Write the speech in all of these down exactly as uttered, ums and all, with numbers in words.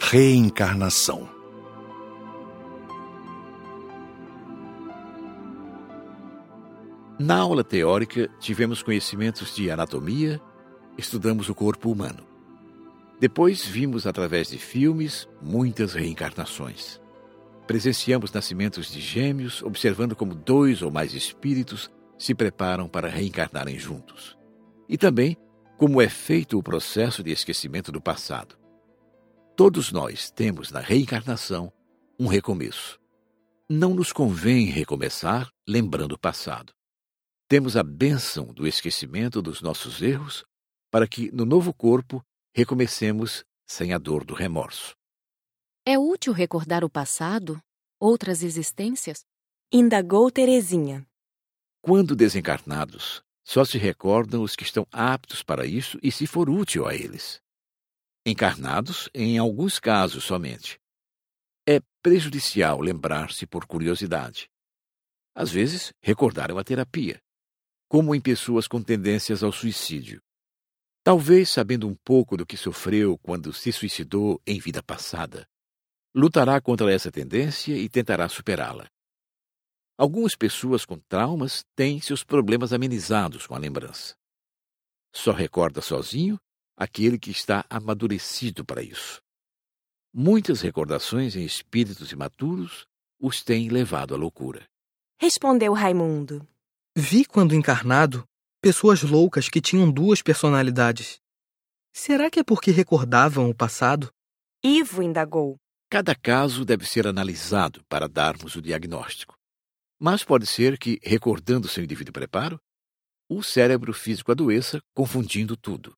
Reencarnação. Na aula teórica, tivemos conhecimentos de anatomia, estudamos o corpo humano. Depois vimos, através de filmes, muitas reencarnações. Presenciamos nascimentos de gêmeos, observando como dois ou mais espíritos se preparam para reencarnarem juntos. E também como é feito o processo de esquecimento do passado. Todos nós temos na reencarnação um recomeço. Não nos convém recomeçar lembrando o passado. Temos a bênção do esquecimento dos nossos erros para que, no novo corpo, recomecemos sem a dor do remorso. É útil recordar o passado, outras existências? Indagou Terezinha. Quando desencarnados, só se recordam os que estão aptos para isso e se for útil a eles. Encarnados, em alguns casos somente. É prejudicial lembrar-se por curiosidade. Às vezes, recordar é uma terapia, como em pessoas com tendências ao suicídio. Talvez, sabendo um pouco do que sofreu quando se suicidou em vida passada, lutará contra essa tendência e tentará superá-la. Algumas pessoas com traumas têm seus problemas amenizados com a lembrança. Só recorda sozinho aquele que está amadurecido para isso. Muitas recordações em espíritos imaturos os têm levado à loucura. Respondeu Raimundo. Vi, quando encarnado, pessoas loucas que tinham duas personalidades. Será que é porque recordavam o passado? Ivo indagou. Cada caso deve ser analisado para darmos o diagnóstico. Mas pode ser que, recordando seu indivíduo preparo, o cérebro físico adoeça, confundindo tudo.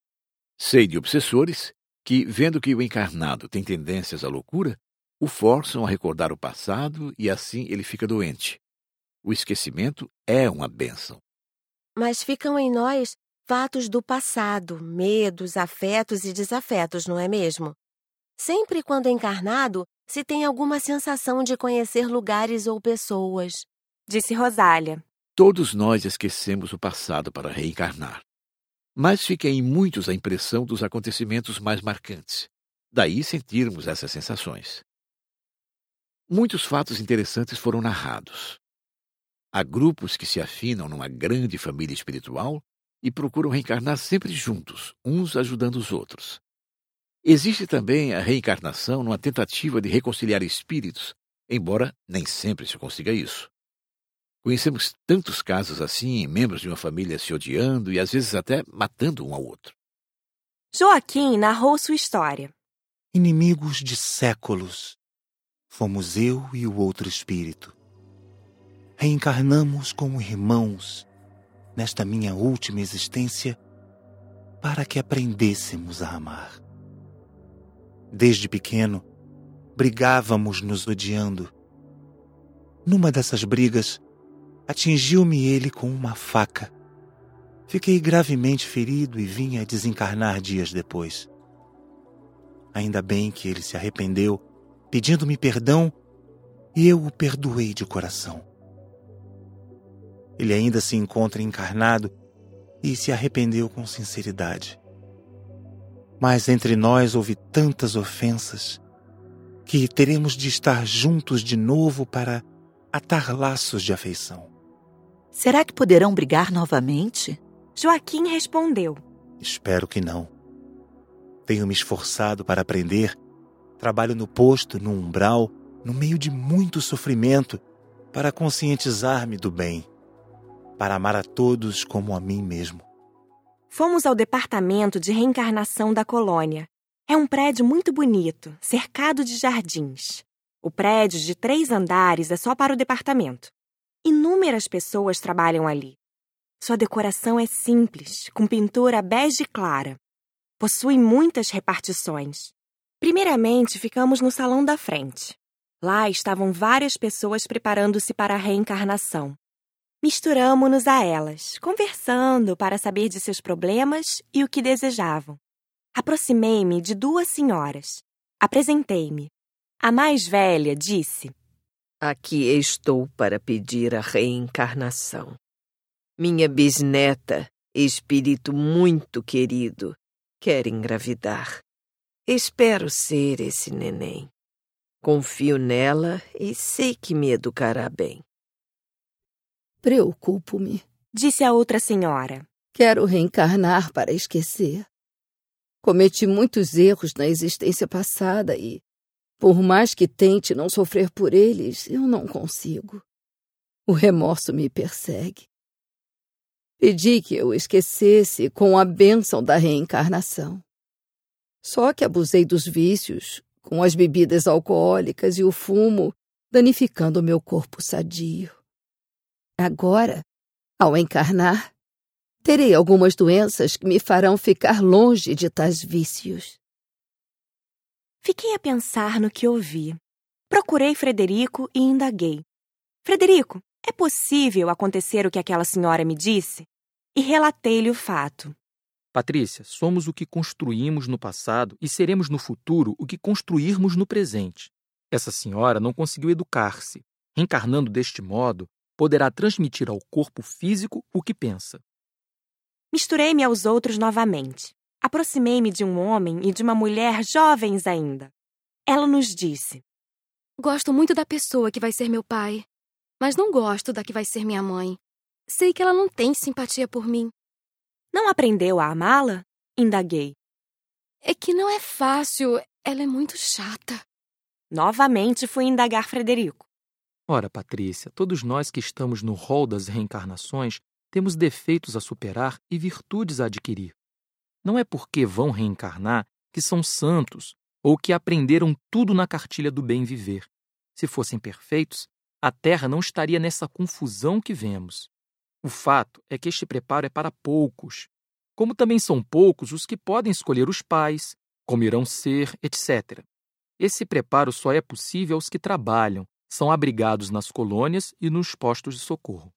Sei de obsessores que, vendo que o encarnado tem tendências à loucura, o forçam a recordar o passado e assim ele fica doente. O esquecimento é uma bênção. Mas ficam em nós fatos do passado, medos, afetos e desafetos, não é mesmo? Sempre quando encarnado, se tem alguma sensação de conhecer lugares ou pessoas. Disse Rosália. Todos nós esquecemos o passado para reencarnar. Mas fica em muitos a impressão dos acontecimentos mais marcantes. Daí sentirmos essas sensações. Muitos fatos interessantes foram narrados. Há grupos que se afinam numa grande família espiritual e procuram reencarnar sempre juntos, uns ajudando os outros. Existe também a reencarnação numa tentativa de reconciliar espíritos, embora nem sempre se consiga isso. Conhecemos tantos casos assim, membros de uma família se odiando e às vezes até matando um ao outro. Joaquim narrou sua história. Inimigos de séculos, fomos eu e o outro espírito. Reencarnamos como irmãos nesta minha última existência para que aprendêssemos a amar. Desde pequeno, brigávamos nos odiando. Numa dessas brigas, atingiu-me ele com uma faca. Fiquei gravemente ferido e vim a desencarnar dias depois. Ainda bem que ele se arrependeu, pedindo-me perdão, e eu o perdoei de coração. Ele ainda se encontra encarnado e se arrependeu com sinceridade. Mas entre nós houve tantas ofensas que teremos de estar juntos de novo para atar laços de afeição. Será que poderão brigar novamente? Joaquim respondeu. Espero que não. Tenho me esforçado para aprender. Trabalho no posto, no umbral, no meio de muito sofrimento, para conscientizar-me do bem, para amar a todos como a mim mesmo. Fomos ao departamento de reencarnação da colônia. É um prédio muito bonito, cercado de jardins. O prédio de três andares é só para o departamento. Inúmeras pessoas trabalham ali. Sua decoração é simples, com pintura bege clara. Possui muitas repartições. Primeiramente, ficamos no salão da frente. Lá estavam várias pessoas preparando-se para a reencarnação. Misturamo-nos a elas, conversando para saber de seus problemas e o que desejavam. Aproximei-me de duas senhoras. Apresentei-me. A mais velha disse: Aqui estou para pedir a reencarnação. Minha bisneta, espírito muito querido, quer engravidar. Espero ser esse neném. Confio nela e sei que me educará bem. Preocupo-me. Disse a outra senhora. Quero reencarnar para esquecer. Cometi muitos erros na existência passada e, por mais que tente não sofrer por eles, eu não consigo. O remorso me persegue. Pedi que eu esquecesse com a bênção da reencarnação. Só que abusei dos vícios, com as bebidas alcoólicas e o fumo, danificando o meu corpo sadio. Agora, ao encarnar, terei algumas doenças que me farão ficar longe de tais vícios. Fiquei a pensar no que ouvi. Procurei Frederico e indaguei. Frederico, é possível acontecer o que aquela senhora me disse? E relatei-lhe o fato. Patrícia, somos o que construímos no passado e seremos no futuro o que construirmos no presente. Essa senhora não conseguiu educar-se. Reencarnando deste modo, poderá transmitir ao corpo físico o que pensa. Misturei-me aos outros novamente. Aproximei-me de um homem e de uma mulher jovens ainda. Ela nos disse: Gosto muito da pessoa que vai ser meu pai, mas não gosto da que vai ser minha mãe. Sei que ela não tem simpatia por mim. Não aprendeu a amá-la? Indaguei. É que não é fácil, ela é muito chata. Novamente fui indagar Frederico. Ora, Patrícia, todos nós que estamos no rol das reencarnações temos defeitos a superar e virtudes a adquirir. Não é porque vão reencarnar que são santos ou que aprenderam tudo na cartilha do bem viver. Se fossem perfeitos, a Terra não estaria nessa confusão que vemos. O fato é que este preparo é para poucos, como também são poucos os que podem escolher os pais, como irão ser, etcétera. Esse preparo só é possível aos que trabalham, são abrigados nas colônias e nos postos de socorro.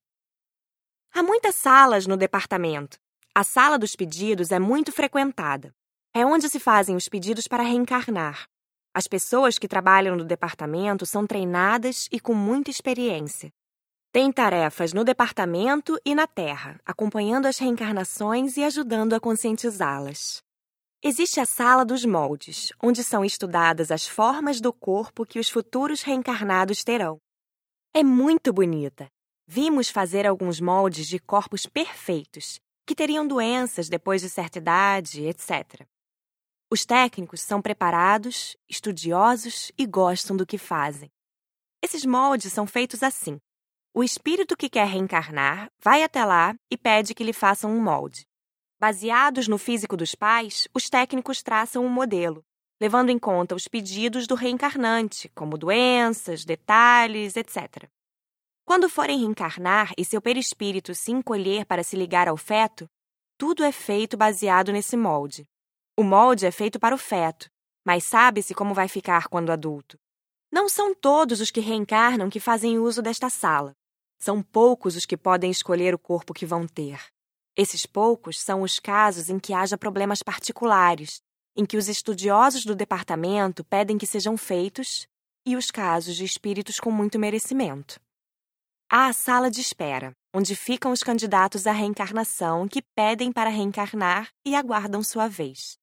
Há muitas salas no departamento. A sala dos pedidos é muito frequentada. É onde se fazem os pedidos para reencarnar. As pessoas que trabalham no departamento são treinadas e com muita experiência. Têm tarefas no departamento e na Terra, acompanhando as reencarnações e ajudando a conscientizá-las. Existe a sala dos moldes, onde são estudadas as formas do corpo que os futuros reencarnados terão. É muito bonita. Vimos fazer alguns moldes de corpos perfeitos, que teriam doenças depois de certa idade, etcétera. Os técnicos são preparados, estudiosos e gostam do que fazem. Esses moldes são feitos assim. O espírito que quer reencarnar vai até lá e pede que lhe façam um molde. Baseados no físico dos pais, os técnicos traçam um modelo, levando em conta os pedidos do reencarnante, como doenças, detalhes, etcétera. Quando forem reencarnar e seu perispírito se encolher para se ligar ao feto, tudo é feito baseado nesse molde. O molde é feito para o feto, mas sabe-se como vai ficar quando adulto. Não são todos os que reencarnam que fazem uso desta sala. São poucos os que podem escolher o corpo que vão ter. Esses poucos são os casos em que haja problemas particulares, em que os estudiosos do departamento pedem que sejam feitos, e os casos de espíritos com muito merecimento. Há a sala de espera, onde ficam os candidatos à reencarnação que pedem para reencarnar e aguardam sua vez.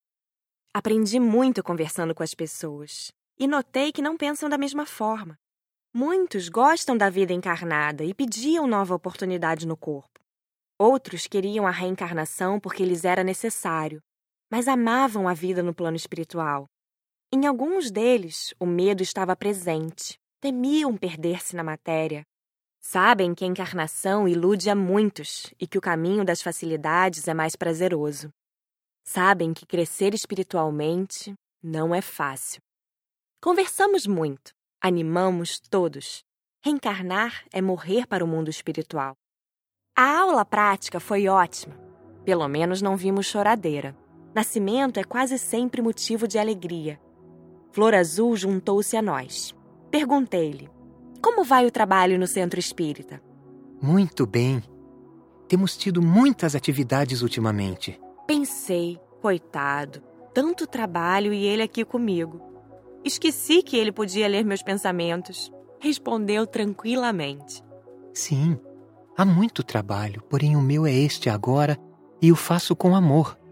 Aprendi muito conversando com as pessoas e notei que não pensam da mesma forma. Muitos gostam da vida encarnada e pediam nova oportunidade no corpo. Outros queriam a reencarnação porque lhes era necessário, mas amavam a vida no plano espiritual. Em alguns deles, o medo estava presente, temiam perder-se na matéria. Sabem que a encarnação ilude a muitos e que o caminho das facilidades é mais prazeroso. Sabem que crescer espiritualmente não é fácil. Conversamos muito, animamos todos. Reencarnar é morrer para o mundo espiritual. A aula prática foi ótima. Pelo menos não vimos choradeira. Nascimento é quase sempre motivo de alegria. Flor Azul juntou-se a nós. Perguntei-lhe: como vai o trabalho no centro espírita? Muito bem. Temos tido muitas atividades ultimamente. Pensei, coitado, tanto trabalho e ele aqui comigo. Esqueci que ele podia ler meus pensamentos. Respondeu tranquilamente. Sim, há muito trabalho, porém o meu é este agora e o faço com amor.